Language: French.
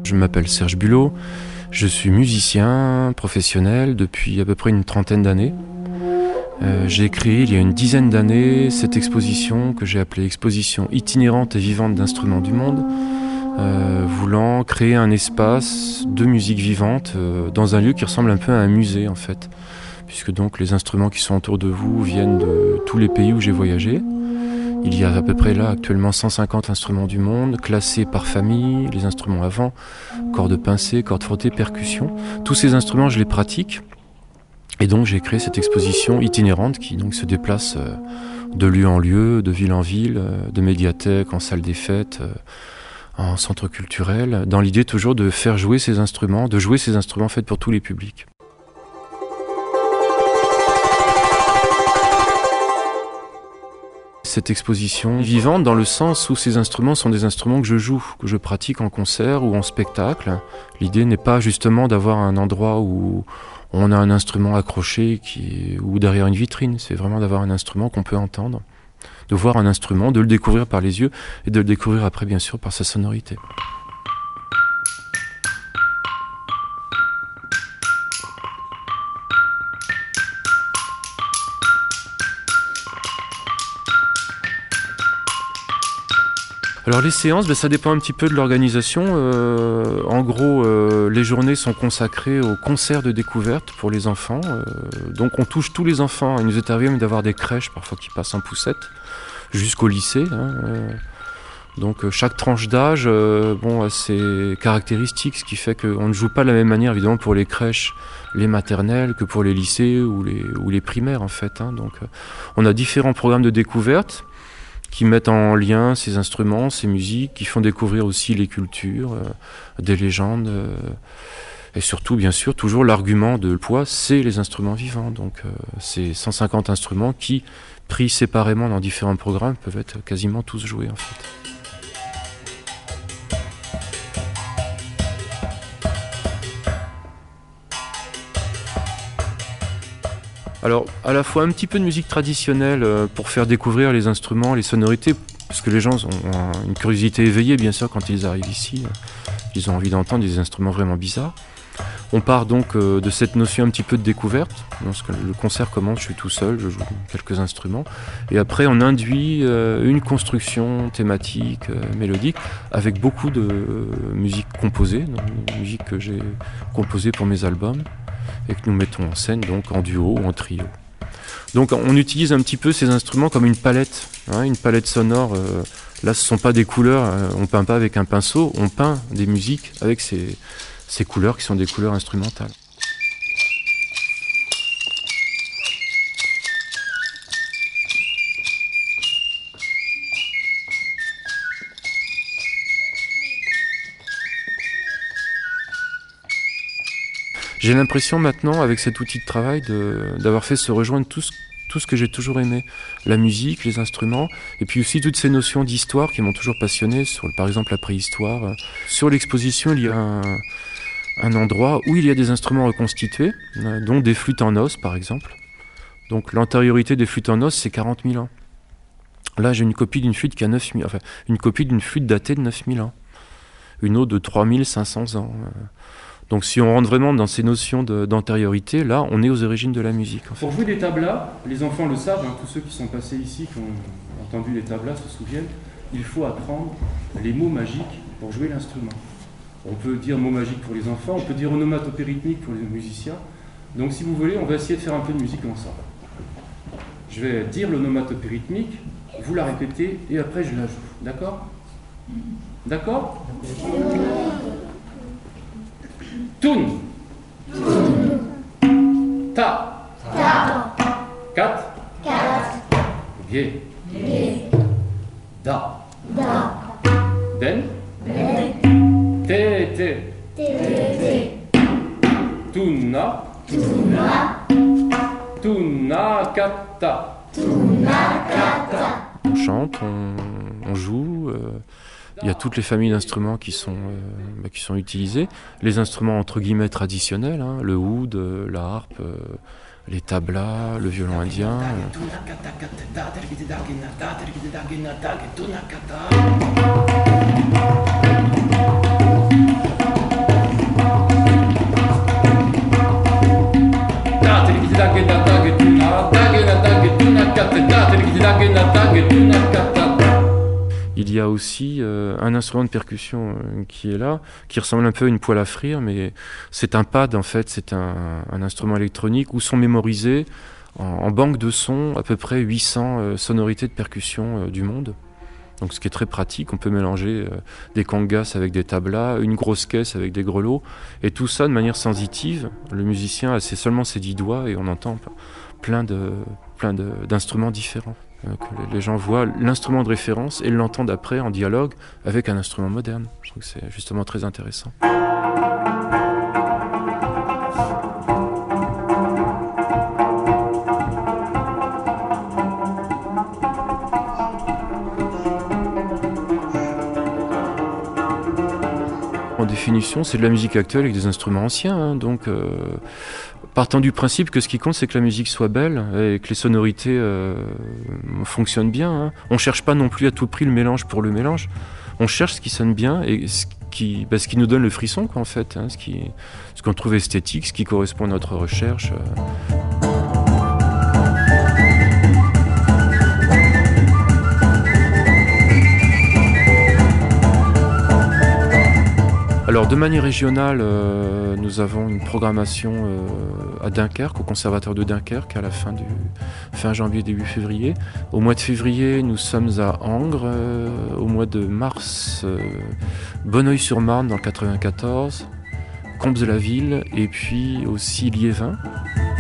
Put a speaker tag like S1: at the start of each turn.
S1: Je m'appelle Serge Bulot, je suis musicien professionnel depuis à peu près une trentaine d'années. J'ai créé il y a une dizaine d'années cette exposition que j'ai appelée Exposition itinérante et vivante d'instruments du monde, voulant créer un espace de musique vivante dans un lieu qui ressemble un peu à un musée en fait, puisque donc les instruments qui sont autour de vous viennent de tous les pays où j'ai voyagé. Il y a à peu près là actuellement 150 instruments du monde, classés par famille, les instruments à vent, cordes pincées, cordes frottées, percussions. Tous ces instruments, je les pratique. Et donc j'ai créé cette exposition itinérante qui donc se déplace de lieu en lieu, de ville en ville, de médiathèque, en salle des fêtes, en centre culturel, dans l'idée toujours de faire jouer ces instruments, de jouer ces instruments faits pour tous les publics. Cette exposition vivante dans le sens où ces instruments sont des instruments que je joue, que je pratique en concert ou en spectacle. L'idée n'est pas justement d'avoir un endroit où on a un instrument accroché ou derrière une vitrine, c'est vraiment d'avoir un instrument qu'on peut entendre, de voir un instrument, de le découvrir par les yeux et de le découvrir après bien sûr par sa sonorité. Alors les séances, ça dépend un petit peu de l'organisation. En gros, les journées sont consacrées aux concerts de découverte pour les enfants. Donc on touche tous les enfants. Il nous est arrivé même d'avoir des crèches parfois qui passent en poussette jusqu'au lycée. Donc chaque tranche d'âge a ses caractéristiques, ce qui fait qu'on ne joue pas de la même manière évidemment pour les crèches, les maternelles que pour les lycées ou les primaires en fait. Donc on a différents programmes de découverte qui mettent en lien ces instruments, ces musiques, qui font découvrir aussi les cultures, des légendes, et surtout, bien sûr, toujours l'argument de poids, c'est les instruments vivants. Donc ces 150 instruments qui, pris séparément dans différents programmes, peuvent être quasiment tous joués en fait. Alors, à la fois un petit peu de musique traditionnelle pour faire découvrir les instruments, les sonorités, parce que les gens ont une curiosité éveillée, bien sûr, quand ils arrivent ici. Ils ont envie d'entendre des instruments vraiment bizarres. On part donc de cette notion un petit peu de découverte. Lorsque le concert commence, je suis tout seul, je joue quelques instruments. Et après, on induit une construction thématique, mélodique, avec beaucoup de musique composée, musique que j'ai composée pour mes albums, et que nous mettons en scène donc en duo ou en trio. Donc on utilise un petit peu ces instruments comme une palette sonore. Là ce ne sont pas des couleurs, on ne peint pas avec un pinceau, on peint des musiques avec ces couleurs qui sont des couleurs instrumentales. J'ai l'impression maintenant, avec cet outil de travail, d'avoir fait se rejoindre tout ce que j'ai toujours aimé. La musique, les instruments, et puis aussi toutes ces notions d'histoire qui m'ont toujours passionné, par exemple la préhistoire. Sur l'exposition, il y a un endroit où il y a des instruments reconstitués, dont des flûtes en os par exemple. Donc l'antériorité des flûtes en os, c'est 40 000 ans. Là, j'ai une copie d'une flûte qui a 9 000, une copie d'une flûte datée de 9 000 ans. Une autre de 3 500 ans. Donc si on rentre vraiment dans ces notions d'antériorité, là, on est aux origines de la musique. En fait.
S2: Pour jouer des tablas, les enfants le savent, tous ceux qui sont passés ici, qui ont entendu les tablas, se souviennent, il faut apprendre les mots magiques pour jouer l'instrument. On peut dire mots magiques pour les enfants, on peut dire onomatopée rythmique pour les musiciens. Donc si vous voulez, on va essayer de faire un peu de musique ensemble. Je vais dire l'onomatopée rythmique, vous la répétez, et après je la joue. D'accord ? D'accord ? Toun. Ta. Kat. Ge. Da. Den. Te. Tuna. Tunakata.
S1: On chante, on joue. Il y a toutes les familles d'instruments qui sont utilisés. Les instruments entre guillemets traditionnels, le oud, la harpe, les tablas, le violon indien. Il y a aussi un instrument de percussion qui est là, qui ressemble un peu à une poêle à frire, mais c'est un pad en fait, c'est un instrument électronique où sont mémorisées en banque de sons à peu près 800 sonorités de percussion du monde. Donc ce qui est très pratique, on peut mélanger des congas avec des tablas, une grosse caisse avec des grelots, et tout ça de manière sensitive. Le musicien a seulement ses 10 doigts et on entend plein d'instruments différents. Que les gens voient l'instrument de référence et l'entendent après en dialogue avec un instrument moderne. Je trouve que c'est justement très intéressant. En définition, c'est de la musique actuelle avec des instruments anciens. Hein, donc, partant du principe que ce qui compte, c'est que la musique soit belle et que les sonorités fonctionnent bien. Hein. On ne cherche pas non plus à tout prix le mélange pour le mélange. On cherche ce qui sonne bien et ce qui nous donne le frisson, quoi, en fait. Hein, ce qu'on trouve esthétique, ce qui correspond à notre recherche. Alors de manière régionale, nous avons une programmation à Dunkerque, au Conservatoire de Dunkerque, à la fin janvier, début février. Au mois de février, nous sommes à Angres. Au mois de mars, Bonneuil-sur-Marne dans le 94, Comps-de-la-Ville et puis aussi Liévin.